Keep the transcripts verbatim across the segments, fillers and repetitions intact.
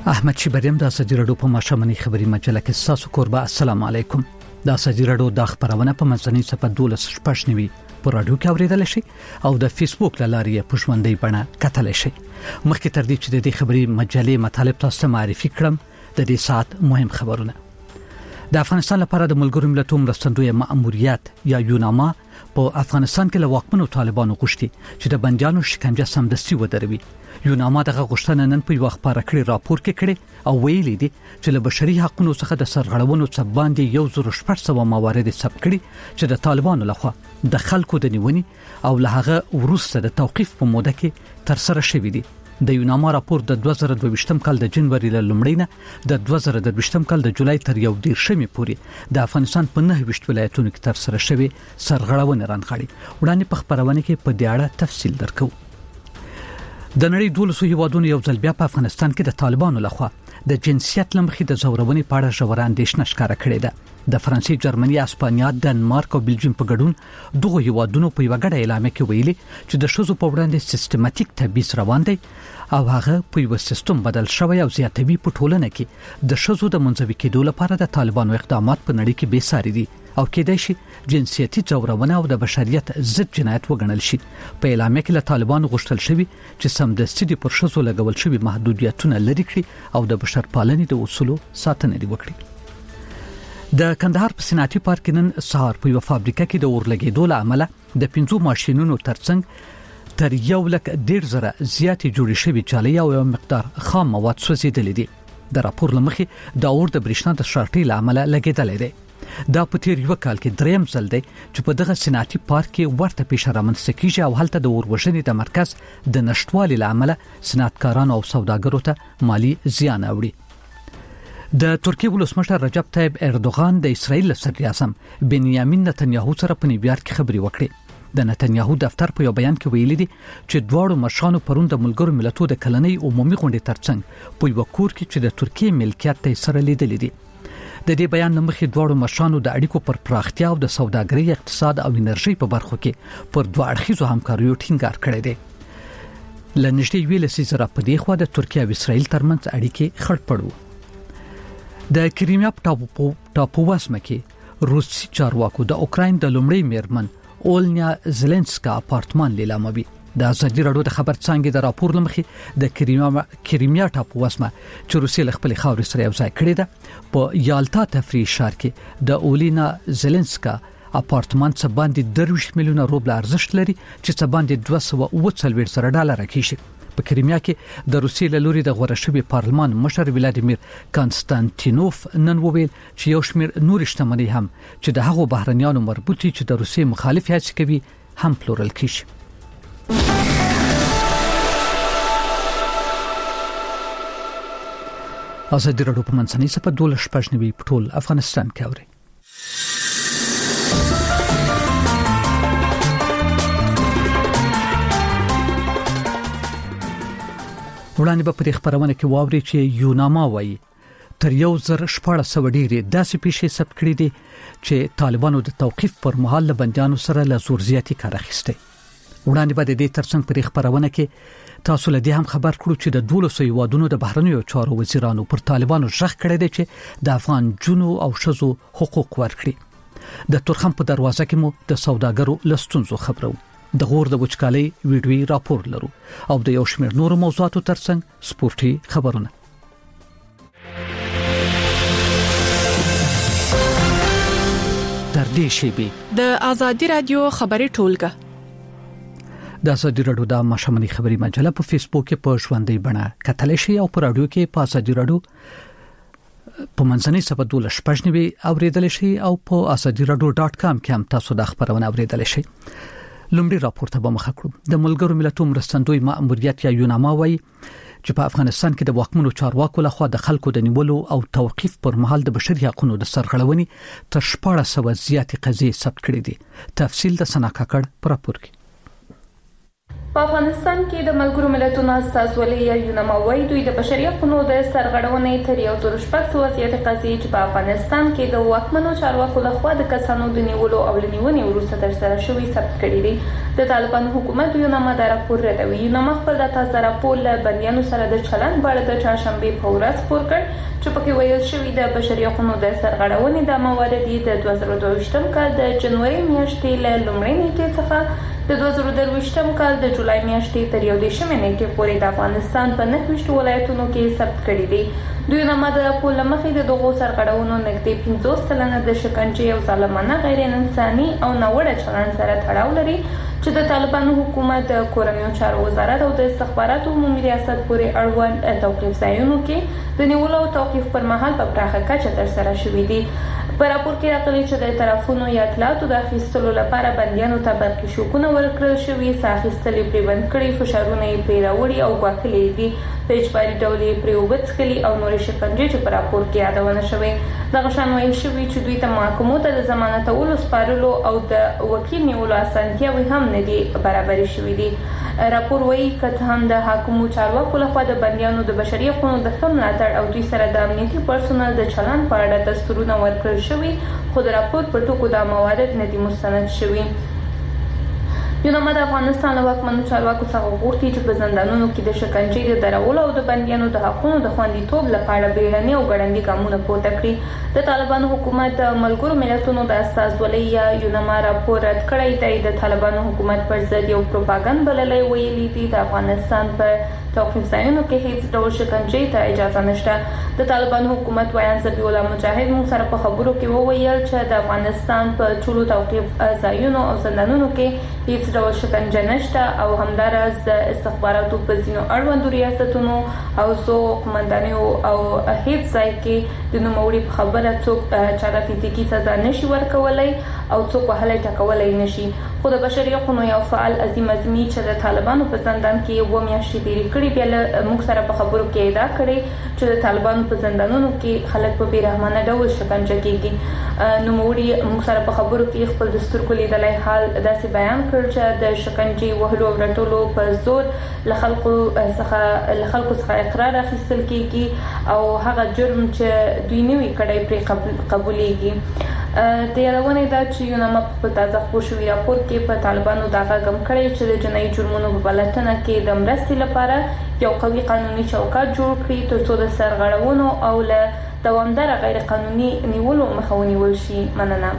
احمد شیبریم د اسدی رادیو په ماشومنی خبري مجله کې تاسو قربا السلام علیکم. د اسدی رادیو د خبرونه په منځنۍ صفحه دولس شپږنوي پر رادیو کې اوریدل شي او د فیسبوک لارې په ژوندۍ بڼه کتل شي. مخکې تر دې چې د دې خبري مجلې مطالب تاسو ته معرفي کړم د دې سات مهم خبرونه. د افغانستان لپاره د ملګرو ملتونو مرستندوی مأموریت یا یوناما په افغانستان کې له واکمنو طالبانو غوښتي چې د بنديانو شکنجه سمدستي ودروي. یوناما دغه غوښتنه نن په یو خبره کړی راپور کې کړي او ویلي دي چې له بشري حقوقو څخه د سرغړونو څخه باندې یو زر شپږ سوه موارد ثبت کړي چې د طالبانو لخوا د خلکو د نیونې او له هغه وروسته د توقيف په موده کې تر سره شوې دي. د یوناما راپور د دوه زره دوه ویشتم کال د جنوري له لومړۍ نه د دوه زره دوه ویشتم کال د جولای تر یو دیرشمې پورې د افغانستان په نه ویشت ولایتونو کې تر سره شوې سرغړونې رانغاړي. وړاندې په خبرونه کې په دې اړه تفصیل درکو. د نړۍ دولسو هیوادونو یو ځل بیا په افغانستان کې د طالبانو لخوا د جنسیت لمخې د زورونې په اړه ژوره اندېښنه ښکاره کړې ده. د فرانسې، جرمني، اسپانیا، ډنمارک او بلجیم په ګډون دغه هیوادونو په یو غړ اعلامیه کې ویلي چې د شذو په وړاندې سیستماتیک تبعیض روان دی او هغه په یو سیستم بدل شوی او زیاتوي په ټولنه کې د شذو د منځوي کېدو لپاره د طالبانو اقدامات په نړۍ کې بې ساري دي او کېدای شي جنسیتي ځورونه او د بشریت ضد جنایت وګڼل شي. په اعلامیه کې له طالبانو غوښتل شوی چې سمدستي د پر شذو لګول شوی محدودیتونه لري کړي او د بشرپالنې د اصولو ساتنه وکړي. د کندهار په صنعتي پارک نن سهار په یو فابریکه کې د اور لګیدو له امله د پنځو ماشينونو ترڅنګ تر یو لک ډیر زره زیاتې جوړې شوې چالي او یو مقدار خام مواد سوځیدل دي. د راپور لمخې د اور د برېښنا د شارټۍ له امله لګیدل دي. دا په تیر یو کال کې دریم ځل دی چې په دغه صنعتي پارک کې ورته پیښه رامنځته کیږي او هلته د اور وژنې د مرکز د نشټوالي له امله صنعتکارانو او سوداګرو ته مالی زیان اوړي. د ترکیه ولسمشر رجب طیب اردوغان د اسرائیل صدر اعظم بنیامین نتنیاهو سره په نیویارک کې خبري وکړي. د نتنیاهو دفتر په یو بیان کې ویلي دي چې دواړو مشرانو پرون د ملګرو ملتونو د کلنۍ عمومي غونډې ترڅنګ په یو کور کې چې د ترکیه ملکیت ته سره لیدلې دي. د دې بیان لمخې دواړو مشرانو د اړیکو پر پراختیا او د سوداګرۍ، اقتصاد او انرژي په برخو کې پر دوه اړخیزو همکاریو ټینګار کړی دی. لنږدې ویل سي زره په دې خوا د ترکیه او اسرائیل ترمنځ اړیکې خړپړو. د کریمیا ټاپو ټاپو وسمه کې روسي چارواکو د اوکراین د لومړي میرمن اولنیا زيلنسکا اپارتمان لیلاموي. د ازادي رادیو د خبر څنګه د راپور لمخې د کریمیا کریمیا ټاپو وسمه چې روسي له خپل خاورې سره یو ځای کړی ده په یالتا تفریح ښار کې د اولینا زيلنسکا اپارتمان څخه باندې درویش میلیونه روبل ارزښت لري چې څه باندې دوه سوه اووه څلوېښت زره ډالر کېږي. په کریمیا کې د روسي له لوري د غوړه شوی پارلمان مشر ولادیمیر کانستانتینوف نن وویل چې یو شمېر نور شتمنۍ هم چې د هغو بهرنیانو مربوطي چې د روسي مخالف هڅې کوي هم پلورل کیږي. ازادي رادیو په منځنۍ صفحه دولس شپږنوي په ټول افغانستان کې اوري. وړاندې په دې خبرونه کې واوري چې یوناما وایي تر یو زر شپږ سوه ډیرې داسې پیښې ثبت کړې دي چې طالبانو د توقيف پر مهال له بنديانو سره له زور زیاتی کار اخیسته. وړاندې په دې ترڅنګ په خبرونه کې تاسو له دې هم خبر کړو چې د دولسو هیوادونو د بهرنیو چارو وزیرانو پر طالبانو ژغ کړی دی چې د افغان جنو او شذو حقوق ورکړي. د تورخم په دروازه کې مو د سوداګرو لستونزو خبرو. د غور د وچکالۍ ویډیوي راپور لرو او د یو شمېر نورو موضوعاتو ترڅنګ سپورتي خبرونه. تر دې شی د ازادي رادیو خبري ټولګه د ازادي رادیو د ماشومنی خبري مجله په فیسبوک کې په ژوندۍ بڼه کتل شي او په رادیو کې په ازادي رادیو په منځنۍ صفحه دولس شپږنوي اوریدل شي او په ازادي رادیو ډاټ کام کې هم تاسو د خبرونه اوریدل شي. لومړی راپور ته به مخ کړو. د ملګرو ملتونو مرستندوی مأموریت یا یوناما وایي چې په افغانستان کې د واکمنو چارواکو لخوا د خلکو د نیولو او توقيف پر مهال د بشري حقوقو د سرغړونې تر شپږ سوه زیاتې قضیې ثبت کړې دي. تفصیل د سنا کاکړ پر راپور کې. په افغانستان کې د ملګرو ملتونو استازولۍ یا یونما وايي دوی د بشري حقوقو د سرغړونې تر یو زر شپږ سوه زیاتې قضیې چې په افغانستان کې د واکمنو چارواکو لخوا د کسانو د نیولو او لنیونې وروسته ترسره شوي ثبت کړي دي. د طالبانو حکومت یونما دا راپور ردوي. یونما خپل د تازه راپور له بندیانو سره د چلند په اړه د چهارشنبې په ورځ خپور کړ چې پکې ویل شوي د بشري حقوقو د سرغړونې د موارد د دوه زره دوه ویشتم کال د جنوري میاشتې له لومړۍ نیټې څخه د دوه زره درویشتم کال د جولای میاشتې تر یو دېرشمې نیټې پورې د افغانستان په نهه ویشت ولایتونو کې ثبت کړي دي. دوی نامه د راپور له مخې د دغو سرغړونو نږدې پنځوس سلنه د شکنجې او ظالمانه غیر انساني او ناوړه چلند سره تړاو لري چې د طالبانو حکومت د کورنیو چارو وزارت او د استخباراتو عمومي ریاست پورې اړوند توقیف ځایونو کې د نیولو او توقیف پر مهال په پراخه کچه ترسره شوي دي. په راپور کې راغلي چې د طرفونو یا اطلاعاتو د اخیستلو لپاره بندیانو ته برقي شوکونه ورکړل شوي، څه اخیستلې پرې بند کړي، فشارونه یې پرې راوړي او ګواښلي دي، په اجباري ډول یې پرې اوبه څښلي او نورې شکنجې چې په راپور کې یادونه شوې. دغه شان ویل شوي چې دوی ته محاکمو ته د ضمانتولو سپارلو او د وکیل نیولو اسانتیاوې هم نه دي برابرې شوې دي. راپور وایي که هم د حاکمو چارواکو لخوا د بندیانو د بشري حقوقو د ښه ملاتړ او دوی سره د امنیتي پرسونل د چلند په اړه دستورونه ورکړل شوي، خو د راپور په ټکو دا موارد نه دي مستند شوي. یونما د افغانستان له واکمنو چارواکو څخه غوښتي چې په زندانونو کې د شکنجې د درولو او د بندیانو د حقوقو د خوندیتوب لپاره بیړني او ګړندي ګامونه پورته کړي. د طالبانو حکومت د ملګرو ملتونو د استازولۍ یا یونما راپور رد کړی دی. د طالبانو حکومت پر ضد یو پروپاګاندا بللی ویلي دي د افغانستان په توقیف ځایونو کې هیڅ ډول شکنجې ته اجازه نشته. د طالبانو حکومت ویان ذبیح الله مجاهد موږ سره په خبرو کې وویل چې د افغانستان په ټولو توقیف ځایونو او زندانونو کې هیڅ ډول شکنجه نشته او همدارس د استخباراتو په ځینو اړوندو ریاستونو او زو قومندانیو او هیڅ ځای کې د نوموړي په خبره څوک چا د فزیکي سزا نشي ورکولای او څوک وهلای ټکولای نشي. خو د بشري حقوقو یو فعال عظیم عظمي چې د طالبانو په زندان کې و میاشتې تیرې کړې بیا موږ سره په خبرو کې ادعا کړې چې د طالبانو په زندانونو کې خلک په بیرحمانه ډول شکنجه کیږي. نوموړي موږ سره په خبرو کې خپل د سترګو لیدلی حال داسې بیان کړ چې د شکنجې وهلو او رټلو په زور له خلکو څخه له خلکو څخه اقرار اخیستل کیږي او هغه جرم چې دوی نه وي کړی پرې قبولېږي. د یادونې دا چې یونما په خپل تازه خپور شوي راپور کې په طالبانو دا غږ کړی چې د جنایي جرمونو په پلټنه کې د مرستې لپاره یو قوي قانوني چوکاټ جوړ کړي ترڅو د سرغړونو او له دوامداره غیر قانوني نیولو مخه ونیول شي. مننه.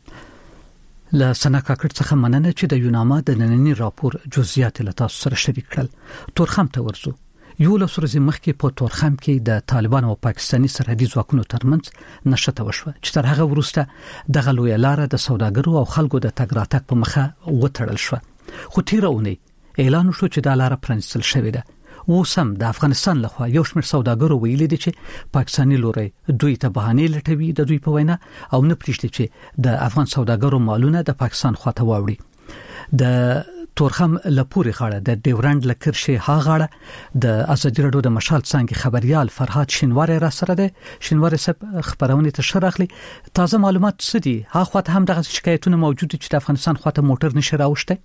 له سنا کاکړ څخه مننه چې د یونما د نننی راپور جزئیات له تاسو سره شریک کړل. تورخم ته ورځو. یو له سورزي مخکې په تورخم کې د طالبان او پاکستاني سرحدي ځواکونو ترمنځ نشته وشوه چې تر هغه وروسته د غلوې لار د سوداګرو او خلکو د تګ راتګ په مخه وتړل شو. خو تیر اونۍ اعلان شو چې د لار پرانستل شوې ده. اوسم د افغانستان لخوا یو شمېر سوداګرو ویلي دي چې پاکستاني لوري دوی ته بهانه لټوي د دوی په وینا او نه پریږدي چې د افغان سوداګرو مالونه د پاکستان خواته واوړي. د تورخم لپوري غاړه د ډیورند لکرشي ها غاړه د ازادي رادیو د مشال څنګه خبريال فرهاد شینواری را سره ده. شینواری صاحب خبرونه ته شرخلي تازه معلومات څه دي؟ ها خواته هم دغه شکایتونه موجود دي چې د افغانستان خواته موټر نشه راوښته.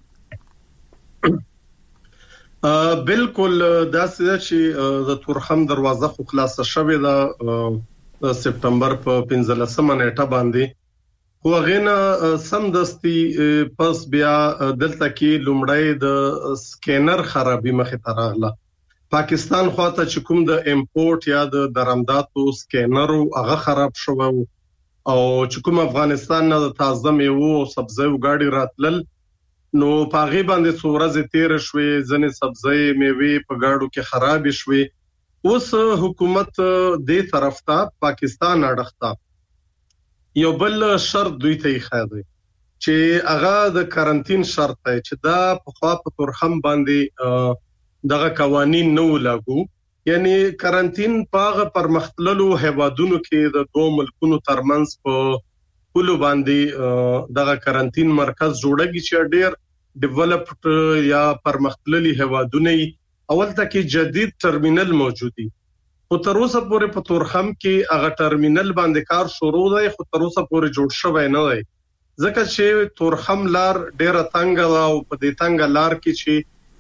بالکل داسې چې د تورخم دروازه خو خلاصه شوې ده د سپتمبر په پنځلسمه نیټه باندې. خو غینا سم دستي پس بیا دلته کې لومړی د سکینر خرابې مخې ته راغله. پاکستان خواته چې کوم د امپورټ یا د درآمداتو سکینر هغه خراب شو او چې کوم افغانستان نه د تازه میوه او سبزیو گاډي راتلل نو پاغي باندې څورځ تیر شوې ځنې سبزی میوه په گاډو کې خراب شوې. اوس حکومت دې طرف ته پاکستان اړخته یو بل شرط دوی ته یې خاده چې هغه د کارانتین شرط دی چې دا په خوا په تورخم باندې دغه قوانين نو لاګو، یعنی کارانتین پاغه پرمختللو هیوادونو کې د دوه ملکونو ترمنځ په پلو باندې دغه کارانتین مرکز جوړیږي چې ډېر ډیولپډ یا پرمختللي هیوادونه اول ته کې جدید ټرمینل موجودي. خو تر اوسه پورې په تورخم کې هغه ټرمینل باندې کار شروع دی خو تر اوسه پورې جوړ شوی نه دی ځکه چې تورخم لار ډېره تنګه ده او په دې تنګه لار کې چې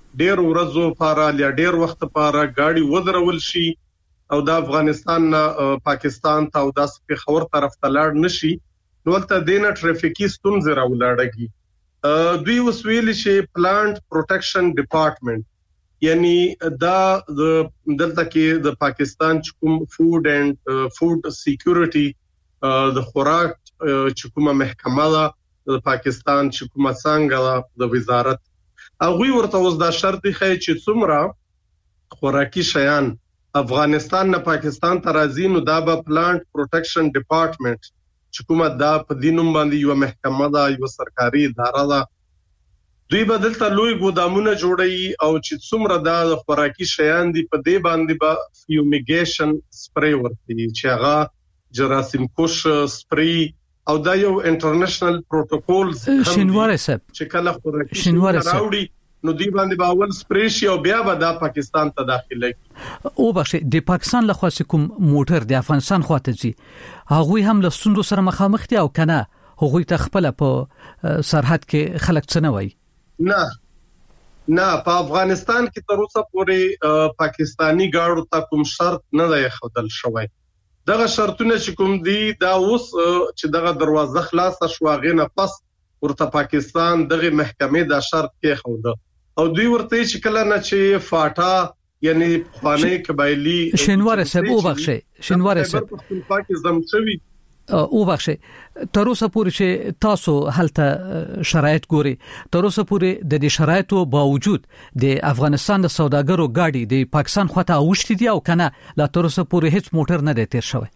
ډېر ورځو لپاره یا ډېر وخت لپاره گاډي ودرول شي او د افغانستان نه پاکستان ته او د پیښور طرف ته لاړ نشي نو ولته دینه ټریفیکي ستونزې راولاړږي. دوی وسویل شي پلانټ پروټیکشن ډپارټمنټ یعنی دا د دلته کې د پاکستان کوم فود اینڈ فود سکیورټي د خوراک چې کومه محکمه ده د پاکستان چې کومه څنګه د وزارت هغه ورته اوس دا شرط دی چې څومره خوراکي شیان افغانستان نه پاکستان ته راځي نو دا به پلانټ پروټیکشن ډپارټمنټ چې کومه دا په دینوم باندې یو محکمه ده یو سرکاري اداره ده دوی بدلته لوی ګودامونه جوړي او چې څومره دا خوراکي شیان دي په دې باندې به فیومیګیشن سپری ورته چې هغه جراثیم کش سپری او دا یو انټرنیشنل پروتوکولز شینواره صاحب چې کله خوراکي شینواره صاحب نو دی باندې باول سپری شي او بیا به د پاکستان ته داخله او بخښه د پاکستان له خاص کوم موټر د افغانستان خواته ځي هغه هم له ستوندو سره مخامخ دي او کنه هغه ته خپل په سرحد کې خلک څه نه وای نه نه په افغانستان کې تر اوسه پورې پاکستانی ګاډو ته کوم شرط نه دی خدل شوی دغه شرطونه چې کوم دي دا اوس چې دغه دروازه خلاصه شواغې نه پس ورته پاکستان دغه محکمې دا شرط کې خوده او دوی ورته چې کله نه چې فاټا یعنی خانه قبایلی شینواره صاحب او بخښه شینواره صاحب په پاکستان زمچوي او بخښه تر اوسه پورې چې تاسو هلته شرایط ګوري تر اوسه پورې د دې شرایطو باوجود د افغانستان د سوداګرو گاډي د پاکستان خواته اوښتي دي او کنه لا تر اوسه پورې هیڅ موټر نه دی تیر شوی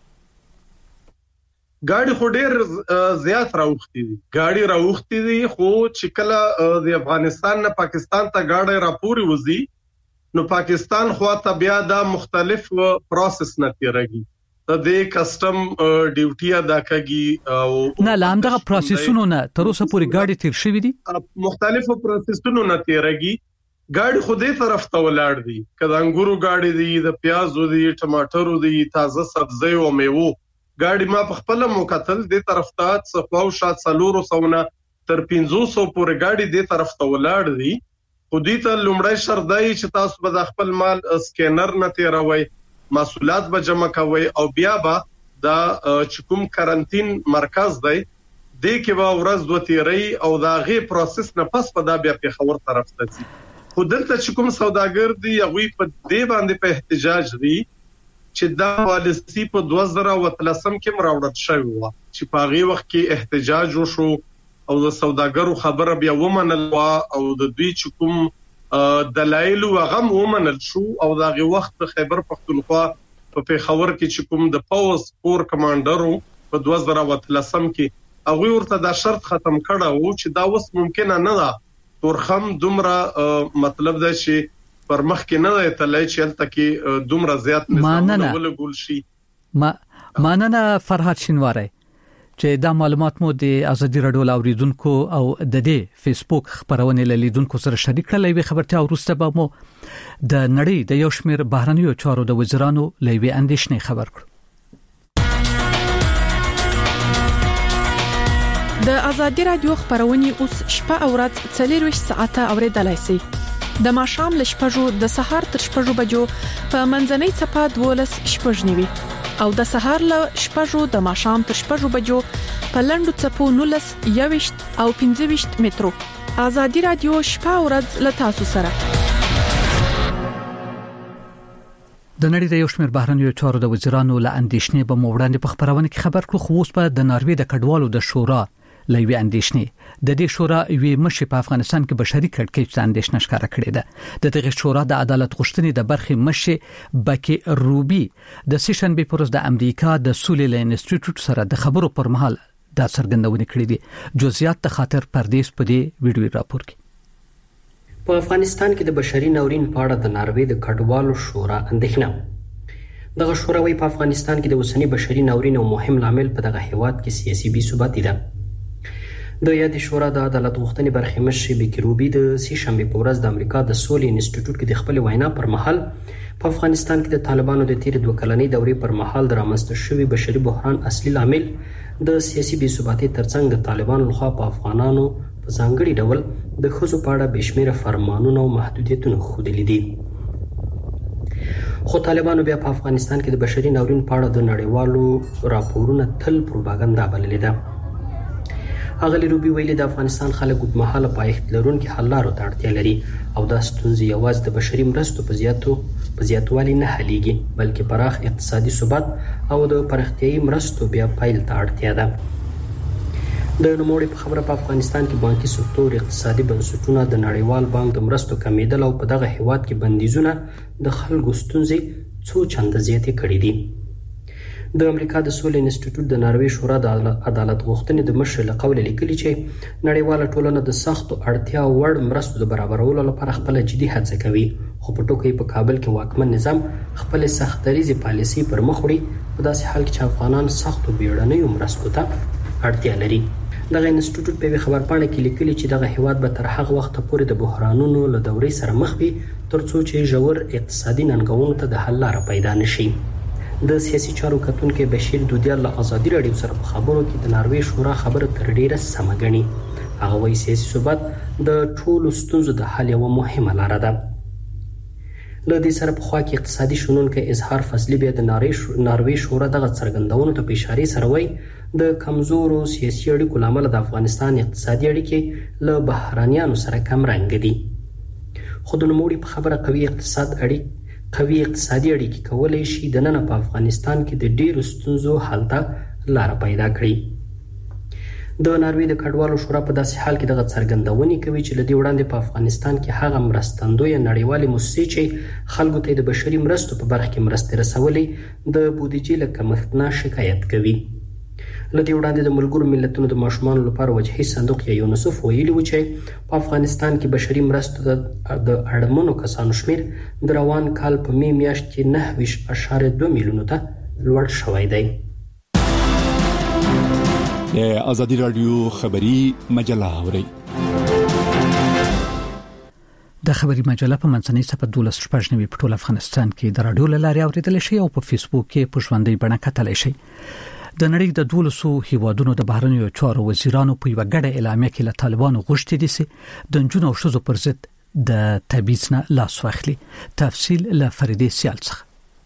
ګاډي خو ډېر زیات راوختي دي ګاډي راوختي دي خو چې کله د افغانستان نه پاکستان ته ګاډي راپوري وزي نو پاکستان خواته بیا دا مختلف پروسس نه تیرېږي د دې کسٹم ډیوټي ادا کوي او نه لامدغه پروسسونو نه تر اوسه پورې ګاډي تیر شوی دي مختلفو پروسسونو نه تیرېږي ګاډي خو دې طرف ته ولاړ دي کله انګورو ګاډي دي د پیازو دي ټماټرو دي تازه سبزي او میوه ګاډي ما په خپل موکتل د طرف ته صفاو شات سلورو سونه تر پنځوس سو پورې ګاډي د طرف ته ولاړ دي خو دې ته لومړی شرط دی چې تاسو به د خپل مال سکینر نه تیروي مسؤلیت به جمع کوي او بیا به دا چې کوم کارانتین مرکز دی د کې به ورځ دوه تیری او دا غي پروسس نه پس په دا بیا په خبر طرف ته ځي خو دلته چې کوم سوداګر دی هغه په دې باندې په احتجاج دی چې دا پالیسی په دوه زره او ثلاثم کې مراوړت شوی و چې په هغه وخت کې احتجاج وشو او د سوداګرو خبره بیا ومنل و او د دوی چې کوم دلایل او غم ومنل شو او دا غي وخت خیبر پختونخوا په پیښور کې چې کوم د پاوز کور کمانډرو په دوه زره او ثلاثم کې هغه ورته دا شرط ختم کړه او چې دا وس ممکن نه ده تورخم دومره مطلب ده چې پر مخ کې نه دی تلای چې الته کې دومره زیات نظامونه ولګول شي ما ماننه فرحت شینواره چې دا معلومات مو د ازادي رادیو اوریدونکو او د دې فیسبوک خبرونه لیدونکو سره شریک کړل وی خبرته ورسته به مو د نړۍ د یو شمېر بهرنیو چارو د وزیرانو لوي اندیشنې خبر کړ د ازادي رادیو خبرونه اوس شپه او ورځ څلور ساعته اوریدلای شئ د ماښام ل شپږو د سهار تر شپږو بجو په منځنۍ چپه دولس شپږ نیوي او د سهار ل شپږو د ماښام تر شپږو بجو په لندو چپو نولس یويشت او پنځه ویشت مترو ازادي رادیو شپه او ورځ ل تاسو سره د نړۍ د یو شمېر بهرنیو چارو د وزیرانو له اندیشنې به موړاندې په خبرونه کې خبر کړو خو اوس په د ناروې د کډوالو د شورا لوي اندیشنې د دې شورا وی مشي په افغانستان کې بشري کړکېچ اندیشنه ښکارا کړې ده د دغه شورا د عدالت غوښتنې د برخې مشي بکی روبي د سیشن به پروز د امریکا د سولې انسټیټیوټ سره د خبرو پر مهال دا څرګندونه کړې دي جزئیات ته خاطر پردیس په دې ویډیو راپور کې په افغانستان کې د بشري ناورین په اړه د ناروې د کډوالو شورا اندیشنه دغه شورا وی په افغانستان کې د اوسنی بشري ناورین او مهم لامل په دغه هیواد کې سیاسي بې ثباتي ده د یاد شورا د عدالت غوښتنې برخې مشر بکی روبي د سی شنبه په ورځ د امریکا د سولې انسټیټیوټ کې د خپل وینا پر مهال په افغانستان کې د طالبانو د تیر دوه کلنۍ دورې پر مهال درامسته شوی بشري بحران اصلي لامل د سیاسي بې ثباتۍ ترڅنګ د طالبانو لخوا په افغانانو په ځانګړي ډول د ښځو په اړه بشمیره فرمانونه او محدودیتونه ښودلي دي. خو طالبانو بیا په افغانستان کې د بشري ناورین په اړه د نړیوالو راپورونه تل پروپاګاندا بللې ده. اغلی روبي ویلي د افغانستان خلک اوږدمهاله پایښت لرونکي حل لارو ته اړتیا لري او دا ستونزې یوازې د بشري مرستو په زیاتو په زیاتوالي نه حلیږي بلکې پراخ اقتصادي ثبات او د پراختیایي مرستو بیا پیل ته اړتیا ده. د نوموړي په خبره په افغانستان کې بانکي سکتور، اقتصادي بنسټونه، د نړیوال بانک د مرستو کمیدل او په دغه هیواد کې بندیزونه د خلکو ستونزې څو چنده زیاتې کړې دي. د امریکا د سولې انسټیټیوټ د ناروې شورا د عدالت غوښتنې د مشر له قوله لیکلي چې نړیواله ټولنه د سختو اړتیا وړ مرستو د برابرولو لپاره خپله جدي هڅه کوي، خو په ټوکه په کابل کې واکمن نظام خپل سختدریزې پالیسي پر مخ وړي په داسې حال کې چې افغانان سختو بیړنیو مرستو ته اړتیا لري. دغه انسټیټیوټ په خبرپاڼه کې لیکلي چې دغه هیواد به تر هغه وخت پورې د بحرانونو له دورې سره مخ وي ترڅو چې ژور اقتصادي ننګونو ته د حل لاره پیدا نشي. د سیاسي چارو کتونکو بشیر دودیال له ازادي راډیو سره په خبرو کې د ناروې شورا خبره تر ډیره سمه ګڼي. هغه وايي سیاسي ثبات د ټولو ستونزو د حل یوه مهمه لاره ده. له دې سره په خوا کې اقتصادي شنونکو اظهار فضلي بیا د ناروې شورا دغه څرګندونو ته په اشاره سره وايي د کمزورو سیاسي اړیکو لامل د افغانستان اقتصادي اړیکې له بهرانیانو سره کم رنګ دي. خو د نوموړي په خبره قوي اقتصاد اړیکې قوي اقتصادي اړیکې کولای شي د نن په افغانستان کې د ډیرو ستونزو حل ته لار پیدا کړي. د ناروې د کډوالو شورا په داسې حال کې دغه څرګندونې کوي چې لدې وړاندې په افغانستان کې هغه مرستندویه نړیوالې موسسې چې خلکو ته د بشري مرستو په برخه کې مرستې رسولې د بودیجې له کمښت نه شکایت کوي. لدې وړاندې د ملګرو ملتونو د ماشومانو لپاره وجهي صندوق یا یونیسف ویلي و چې په افغانستان کې بشري مرستو د اړمنو کسانو شمیر د روان کال په می میاشت کې نهه ویشت اعشاریه دوه میلیونو ته لوړ شوی دی. د ازادي رادیو خبری مجله اوري د خبري مجله په منځنۍ صفحه دولس شپږنوي په ټول افغانستان کې د رادیو لاري اوریدل شي او په فیسبوک کې په ژوندۍ بڼه کتلی شي. د نړۍ د دولسو هیوادونو د بهرنیو چارو وزیرانو په یو غړډه اعلامیه کې له طالبانو غوښتي دي چې د جنونو او شذو پر ضد د تبعیض نه لاس واخلي. تفصیل له فریدې سیال څخه.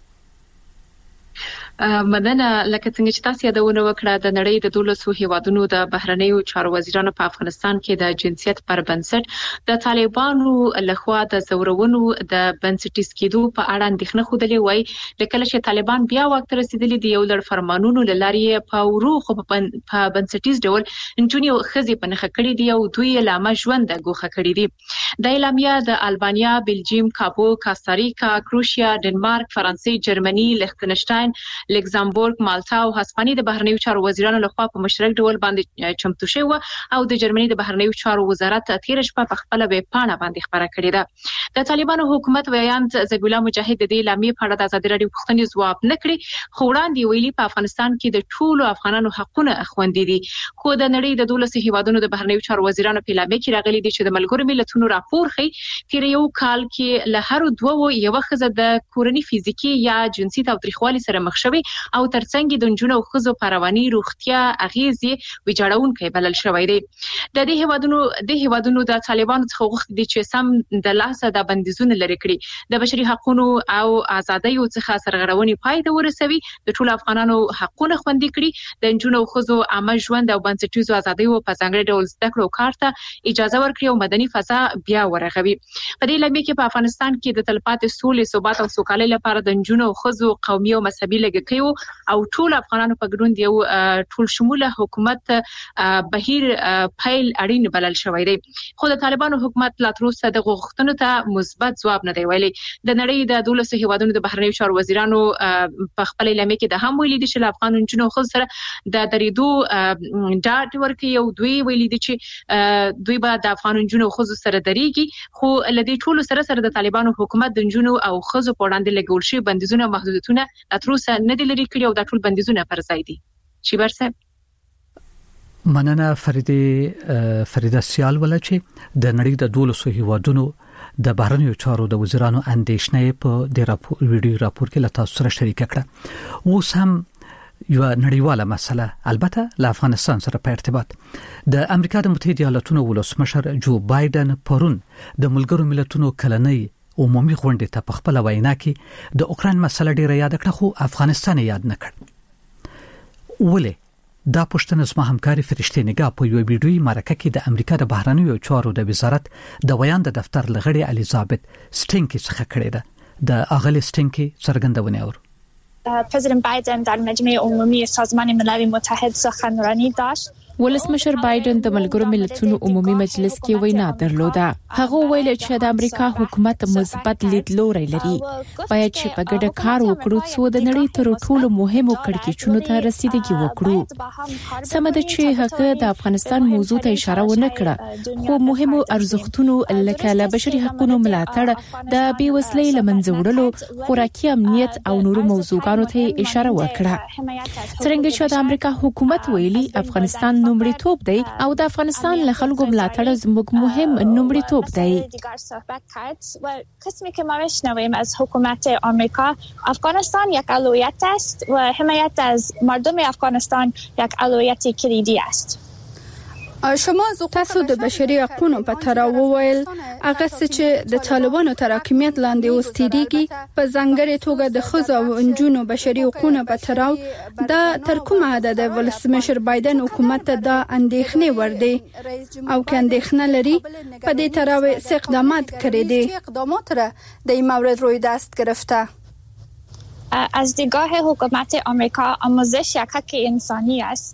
مدنه لکه څنګه چې تاسو یادونه وکړه د نړۍ د دولسو هیوادونو د بهرنیو چارو وزیرانو په افغانستان کې د جنسیت پر بنسټ د طالبانو لخوا د زورونو د بنسټیز کېدو په اړه اندېښنه خوده وای. لکه چې طالبان بیا وخت رسیدلی دی یو لړ فرمانونو لاري په ورو خو په بنسټیز ډول انټونیو خزي په نخښه کړی دی او دوی لامه ژوند د ګوخه کړی دی. د اعلامیه د البانیا، بلجیم، کابو، کاستاریکا، کروشیا، ډنمارک، فرانسې، جرمني، لختنشتاین، لکزامبورګ، مالټا او هسپانیا د بهرنیو چارو وزیرانو لخوا په مشترک ډول باندې چمتو شوی او د جرمني د بهرنیو چارو وزارت تیر شپه په خپل ویب پاڼه باندې خبره کړې ده. د طالبانو حکومت ویاند زبیلا مجاهد د دې لامې په اړه د ازادي راډیو پوښتنې ځواب نه کړی، خو وړاندې ویلي په افغانستان کې د ټولو افغانانو حقونه خوندي دي. خو د نړۍ د دولسو هیوادونو د بهرنیو چارو وزیرانو په لامې کې راغلي دي چې د ملګرو ملتونو راپور ښيي تیر یو کال کې له هر دوه یو ښځه د کورنۍ فزیکی یا جنسي تاوتریخوالي سره مخ شوی او ترڅنګ د جنونو او ښځو په رواني روغتیا اغیزې ویجاړونکي بلل شوی دی. د دې هیوادونو د هیوادونو د طالبانو څخه غوښتي دي چې سم د لاسه د بندیزونو لري کړي د بشري حقوقو او ازادیو څخه سرغړونې پای ته ورسوي، د ټولو افغانانو حقوقونه خوندي کړي، د جنونو او ښځو عامه ژوند او بنسټیزو ازادیو په ځانګړي ډول زده کړو کارته اجازه ورکړي او مدني فضا بیا ورغوي. په دې لمې کې په افغانستان کې د تلپاتې سولې، ثبات او سوکالۍ لپاره د جنونو او ښځو قومي او مذهبي لګښتي او ټول افغانانو په ګډون یو ټول شموله حکومت بهیر پیل اړین بلل شوی دی. خو د طالبانو حکومت لا تر اوسه د غوښتنو ته مثبت ځواب نه دی ویلي. د نړۍ د دولسو هیوادونو د بهرنیو چارو وزیرانو په خپل لمې کې د هم ویلي دي چې افغان جنونو خو سره د درېدو ډاټ ورکړي او دوی ویلي دي چې دوی به د افغان جنونو خو سره درېږي. خو لدې ټول سره سره د طالبانو حکومت د جنونو او خزو په وړاندې لګول شي بندیزونه او محدودیتونه لا تر اوسه نه دي لري کړی او د ټول بندیزونه پر ځای دي. شیبر صاحب مننه فریدې فریده سیال ولا چې د نړۍ د دولسو هیوادونو د بهرنیو چارو د وزیرانو اندېښنې په د راپور ویډیو راپور کې له تاسو سره شریک کړه. اوس هم یو نړیواله مسله البته له افغانستان سره په ارتباط د امریکا د متحده ایالاتونو ولسمشر جو بایدن پرون د ملګرو ملتونو کلنۍ عمومي غونډې ته په خپل وینا کې د اوکران مسله ډیره یاد کړه خو افغانستان یاد نه کړ. ولې دا پښتنه زما همکاري فرشتي نگاه په یو ویډیوي مرکه کې د امریکا د بهرنیو چارو د وزارت د ویان د دفتر لغړی الیزابت سټینکی څخه کړې ده. د اغلی سټینکی څرګندونه اور پرزیدنت بایدن در مجمع عمومی سازمان ملل متحد سخنرانی داشت. ولسمشر بایدن د ملګرو ملتونو عمومي مجلس کې وینا درلوده. هغه ویل چې د امریکا حکومت مثبت لیدلوري لري. باید چې په ګډه کار وکړو څو د نړۍ تر ټولو مهمو کړکېچونو ته رسیدګي وکړو. سمده چې هغه د افغانستان موضوع ته اشاره ونه کړه خو مهمو ارزښتونو لکه له بشري حقوقو ملاتړ د بې وسلۍ لمنځه وړلو خوراکي امنیت او نورو موضوعاتو ته اشاره وکړه. څنګه چې د امریکا حکومت ویلي افغانستان نومړیتوب دی او د افغانستان له خلکو ملاتړ زموږ مهم نومړیتوب دی. قسمی که ما میشنویم از حکومت آمریکا افغانستان یک اولویت است و حمایت از مردم افغانستان یک اولویت کلیدی است. شما تاسو د بشري حقوقو په تړاو وویل هغه چې د طالبانو تر حاکمیت لاندې اوستېږي په ځانګړي توګه د ښځو او نجونو بشري حقوقو په تړاو دا تر کومه حد د ولسمشر بایدن حکومت ته د اندېښنې ور دي او که اندېښنه لري په دې تړاو څه اقدامات کړي دي؟ اقدامات را در این مورد روی دست گرفته. از دیدگاه حکومت آمریکا آموزش یک حق انسانی است.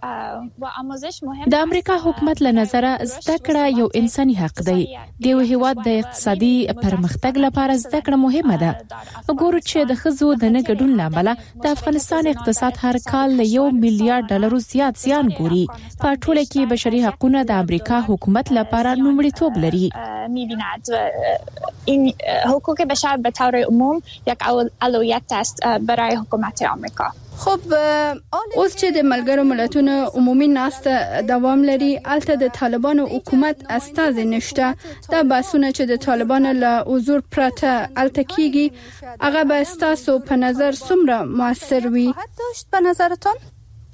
د امریکا حکومت له نظره زده کړه یو انساني حق دی. د یو هیواد د اقتصادي پرمختګ لپاره زده کړه مهمه ده. وګورو چې د ښځو د نه ګډون لامل د افغانستان اقتصاد هر کال له یو میلیارډ ډالرو زیات زیان ګوري. په ټوله کې بشري حقوقونه د امریکا حکومت لپاره نومړیتوب لري. می‌بیند این حقوق بشر به طور عموم یک اولویت است برای حکومت آمریکا. خب اوس چې د ملګرو ملتونو عمومي ناسته دوام لري الته د طالبانو حکومت استازي نشته. دا باسونه چې د طالبانو له حضور پرته الته کیږي هغه به تاسو په نظر څومره موثر وي؟ داشت به نظرتون؟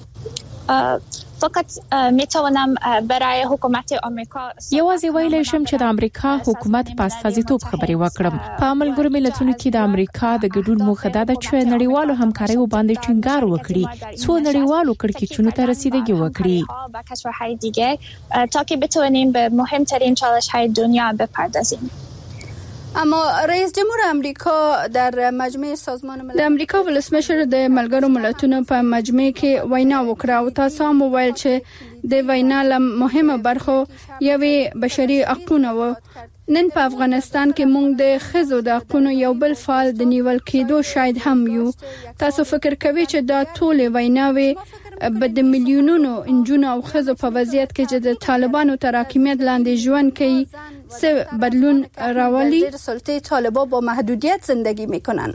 فقط میتوانم برای حکومت آمریکا یوازې ویلی شم چې د امریکا حکومت په استازیتوب خبرې وکړم. په ملګرو ملتونو کې د امریکا د ګډون موخه ده چې نړیوالو همکاریو باندې ټینګار وکړي څو نړیوالو کړکېچونو ته رسیدګي وکړي با کشورهای دیگه تا که بتوانیم به مهمترین چالش‌های دنیا بپردازیم. اما رئیس جمهور امریکا در مجمع سازمان ملل د امریکا ولسمشر د ملګرو ملتونو په مجمع کې وینا وکړه او تاسو هم وویل چې د وینا له مهمه برخو یوې بشري حقوقونه و. نن په افغانستان کې موږ د ښځو د حقوقو یو بل فعال د نیول کېدو شاید هم یو. تاسو فکر کوئ چې دا ټول ویناوي به د میلیونونو انجونو او ښځو په وضعیت کې چې د طالبانو تر حاکمیت لاندې ژوند کوي څه بدلون راولي؟ زیر سلطه طالبان با محدودیت زندگی میکنن.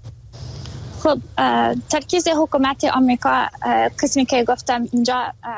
خب ترکیز حکومت آمریکا قسمی که گفتم اینجا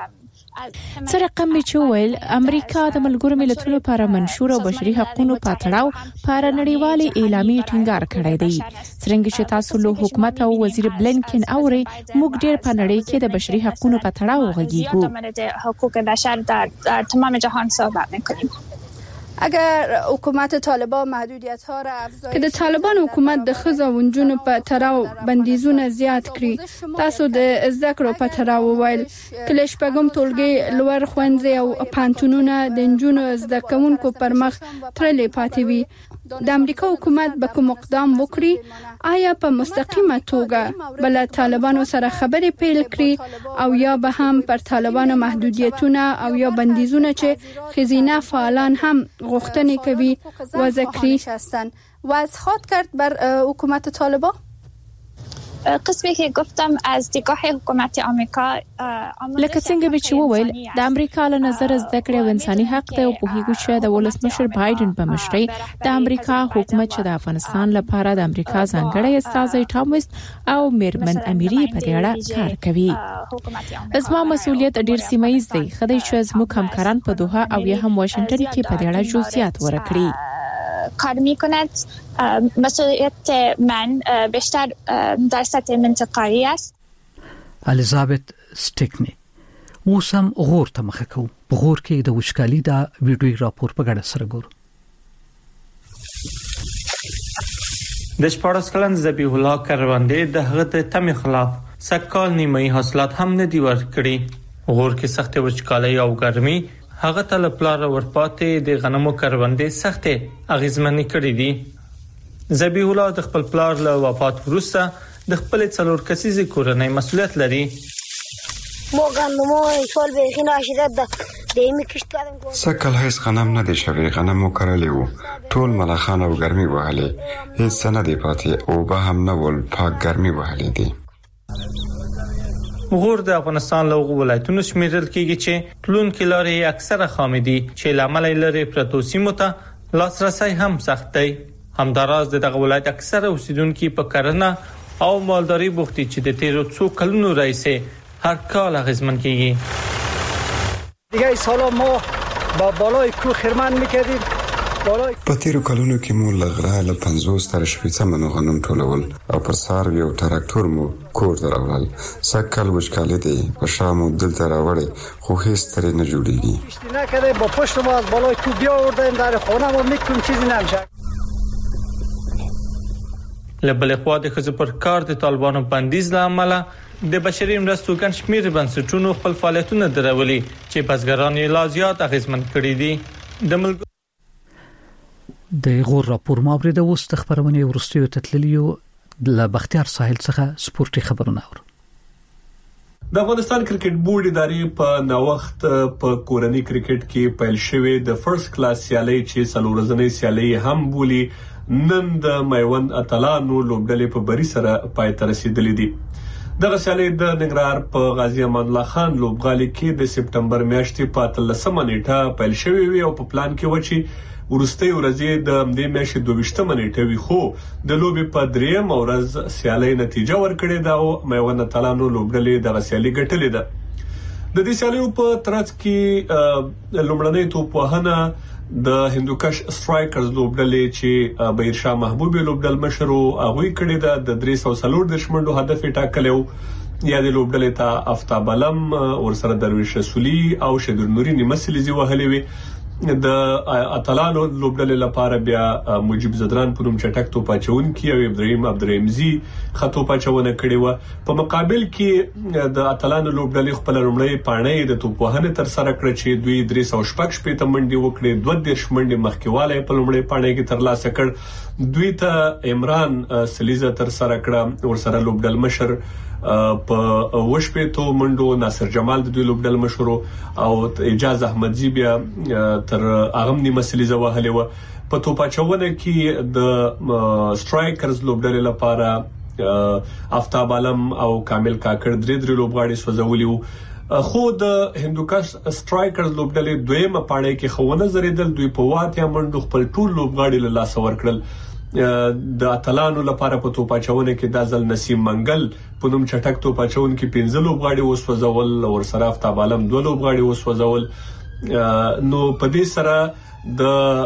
څه رقم می چې ویل امریکا د ملګرو ملتونو لپاره منشور او بشري حقوقو په تړاو پر نړیوالې اعلامیې ټینګار کړی دی. څنګه چې تاسو له حکومت او وزیر بلینکن اوري موږ ډېر په نړۍ کې د بشري حقوقو په تړاو غږیږو. د حقوق بشر در تمام جهان صحبت میکنیم. اگر حکومت طالبان محدودیت ها را افزایش که د طالبان حکومت د ښځو او نجونو په تړاو بندیزونه زیات کړي تاسو د زده کړو په تړاو ویل کله شپږم ټولګي لوړ ښوونځي او پانتونونه د نجونو زده کوونکو پر مخ ترلې پاتې وي. د امریکا حکومت به کوم اقدام وکړي؟ آیا په مستقیمه توګه بل طالبانو سره خبرې پیل کړي او یا به هم پر طالبانو محدودیتونه او یا بندیزونه چې خزینه فعالان هم غوښتنې کوي وضع کړي؟ وضع خواهد کرد بر حکومت طالبان؟ قسمی که گفتم از دیدگاه حکومت آمریکا لکه څنګه به چې وویل د امریکا له نظر زده کړې او انساني حق ته په هیڅ چې د ولسمشر بایدن په مشرۍ د امریکا حکومت چې د افغانستان لپاره د امریکا ځانګړی استازی ټام ویست او میرمن امیری په دې اړه کار کوي. زما مسؤلیت ډیر سیمایز دی. خدای چې زموږ همکاران په دوحه او یا هم واشنگټن کې په دې اړه جزئیات ورکړي. کار میکند. مسئولیت من بیشتر در سطح منطقه‌ای است. الیزابت سټیکنی. اوس هم غور ته مخه کوو. په غور کې د وشکالي دا ویډیوي راپور په ګډه سره ګورو. د شپاړس کلن ذبیح الله کروندې د هغه د تم خلاف سکهال نیمایي حاصلات هم نه دی ورکړي. غور کې سخت وچکالي او ګرمي هغه تل پلار ورپاتې د غنمو کروندې سخت اغیزمنې کړې دي. ذبیح الله د خپل پلار له وفات وروسته د خپل څلور کسیزې کورنۍ مسؤلیت لري. سکل هیڅ غنم نه دی شوی، غنم وکړلې وو، ټول ملخان او ګرمي وهلې، هیڅ نه دی پاتې او به هم نه ول پاک ګرمي وهلې دي. غور د افغانستان له ولایتونو شمیرل کېږي چې ټولون کې لارې اکثره خامې دي چې لامل لري پرتو سیمو ته لاسرسي هم سخت دی. همداراز دغه ولایت اکثره اوسیدونکو په کرنه او مالداري بوختي چې د تیرو څو کلونو راځي هر کال غزمن کېږي. دیگه سالا ما با بالای کو خرمن میکردیم. په تیرو کلونو کې مو لغره له پنځوس تر شپږ منو غنم ټولول او پر سار یو تراکتور مو کور درول. سکل وشکاله دی په شامو دلته راوړې خو هیڅ ترې نه جوړیږي. نه کده با پشت ما از بالای کو بیا آوردیم در خونه ما میکنیم چیزی نمیشه. لبل خوا د خزو پر کار د طالبانو بندیز لامل د بشري مرستو ګڼ شمېر بنسټونو خپل فعالیتونه درولي چې بزګران یې لا زیات اغیزمن کړي دي. د ملک د غور راپور ماوري د وست خبرونه ورستیو تتلیو د بختیار ساحل څخه سپورتي خبرونه اورو. د افغانستان کرکټ بورډ ادارې په نوښت په کورنۍ کرکټ کې پیل شوې د فرست کلاس سیالي چې څلورځنۍ سیالي هم بولی نن د میوند اتلانو لوبډلې په بری سره پای ته رسیدلې دي. دغه سیالي د ننګرهار په غازی امان الله خان لوبغالي کې د سپټمبر میاشتې په اتلسمه نیټه پیل شوې وي او په پلان کې و چې ورستۍ ورځې د دې میاشتې دوه نیټه وي، خو د لوبې په دریم ورځ سیالي نتیجه ورکړې ده او میوند اتلانو لوبډلې دغه سیالي ګټلې ده. د دې سیالیو په ترڅ کې لومړنۍ توپوهنه د هندوکش سټرایکرز لوبډلې چې بهرشاه محبوب لوبډل مشرو هغه کړي ده د درې سوه څلور دشمنډو هدف ټاکلو. یا د لوبډلې ته افتاب علم ورسره درویش رسولي او شدر نوري نیمسلیزي وهلې وي. د اتلانو لوبډلې لپاره بیا مجيب زدران په نوم چټک توپ اچون کې او ابراهيم عبدالرحیمزي خطو پچونه کړی و. په مقابل کې د اتلانو لوبډلې خپل لومړی پاڼې د توپوهنه تر سره کړ چې دوی درې سوه شپږ شپږ منډي وکړي، دوه دیرش منډي مخکیواله په لومړی پاڼې کې تر لاسه کړ. دوی ته عمران سلیزه تر سره کړ، ورسره لوبډل مشر په وشپېتو منډو ناصر جمال د دوی لوبډل مشر او اجازه احمدزي بیا تر اغم نیمه سلیزه وهلې و. په توپاچونه کې د سټرایکرز لوبډلې لپاره افتاب علم او کامل کاکړ درې درې لوبغاړي سوځولي وو. خو د هندوکش سټرایکرز لوبډلې دویمه پاڼې کې خونه زریدل، دوی په واته منډو خپل ټول لوبغاړي له لاس ورکړل. د اتلانو لپاره په توپاچونه کې د ځل نسیم منګل په نوم چټک توپاچون کې پنځه لوبغاړي وسوځول او ورسره افتاب علم دوه لوبغاړي وسوځول. نو په دې سره د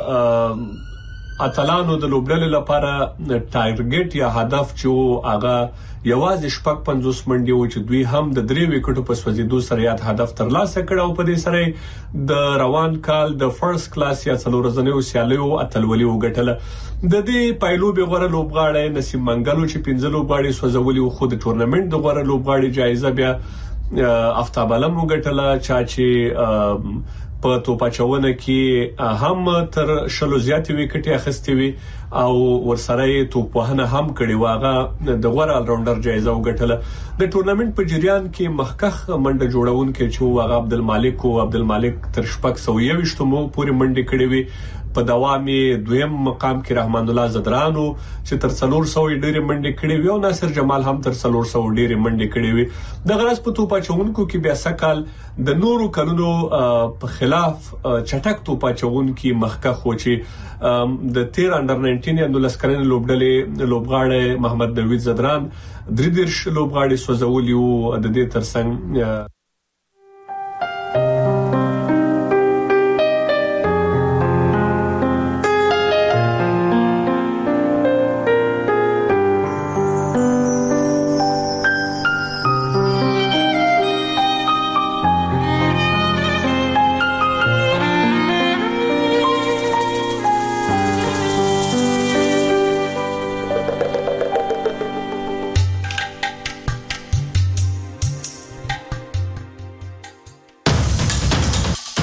اتلانو د لوبډلې لپاره ټارګټ یا هدف چې هغه یوازې شپږ پنځوس منډي و چې دوی هم د درې وکټو په سوځیدو سره یاد هدف ترلاسه کړ او په دې سره د روان کال د فرست کلاس یا څلورځنیو سیالیو اتلولي وګټله. د دې پایلوبې غوړه لوبغاړی نسیم منګلو چې پنځه لوبغاړي سوځولي خو د ټورنمنت د غوړه لوبغاړي جایزه بیا افتاب علم وګټله چا چې په توپاچونه کې هم تر شلو زیاتې وکټې اخیستې وي او ورسره توپوهنه هم کړې واغه د غوړ ال راونډر جایزه وګټله. د ټورنمنت په جریان کې مخکخ منډه جوړونکو چې واغه عبدالمالک او عبدالمالک تر شپږ سوه یوویشت مو پورې منډه کړې وي. په دوامي دویم مقام کې رحمان الله زدرانو چې تر څلور سوه ډېرې منډې کړې وي او ناصر جمال هم تر څلور سوه ډېرې منډې کړې وي. د غرض په توپاچونکو کې بیا سکال د نورو کلونو په خلاف چټک توپاچونکو مخکخ و چې د تیر انډر ناینټین یا د لسکرین لوبډلې لوبغاړی محمد نوید زدران درې دیرش لوبغاړي سوځولي او د دې ترڅنګ